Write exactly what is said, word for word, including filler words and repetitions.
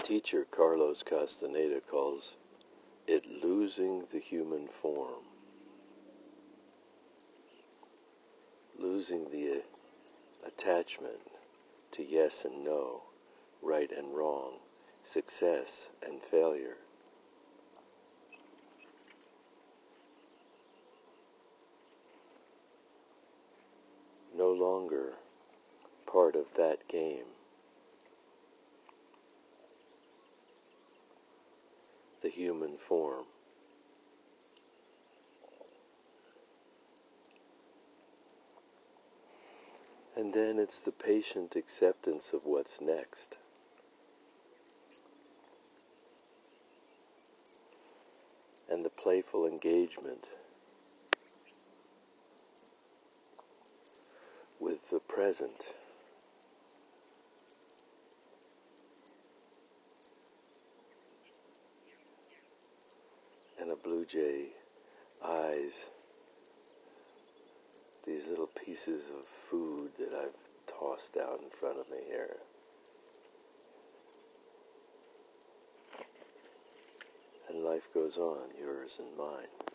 teacher, Carlos Castaneda, calls it losing the human form. Losing the uh, attachment to yes and no, right and wrong, success and failure. No longer part of that game. The human form. And then it's the patient acceptance of what's next. And the playful engagement with the present. And a blue jay eyes these little pieces of food that I've tossed out in front of me here. And life goes on, yours and mine.